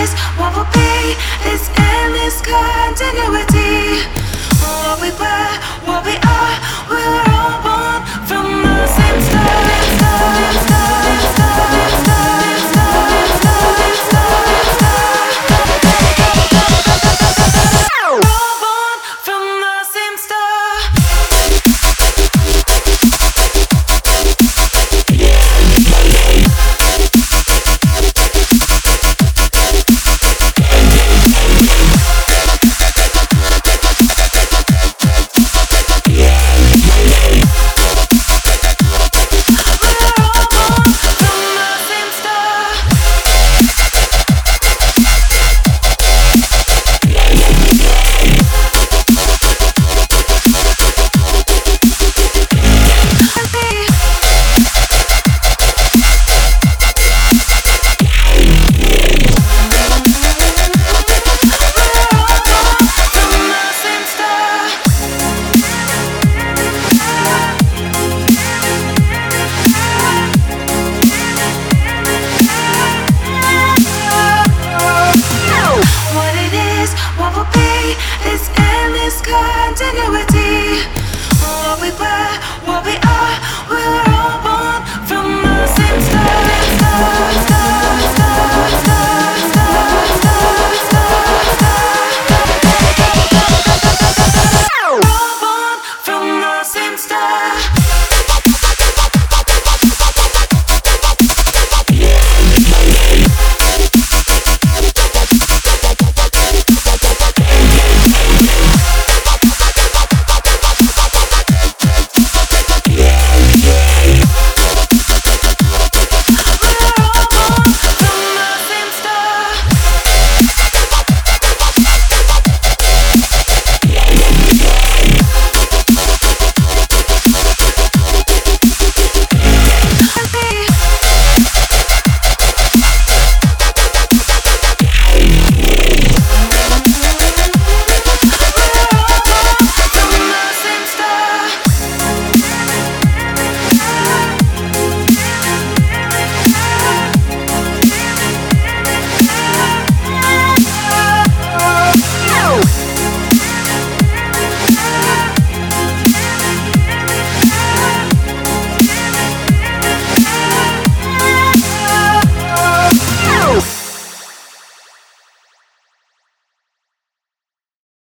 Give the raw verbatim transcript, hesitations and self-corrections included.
is, what will be, this endless continuity. What we were, what we are, we were all born from the same star. Star, star, star, star, star, star, star, star. We're all born from the same star. What it is, what will be, this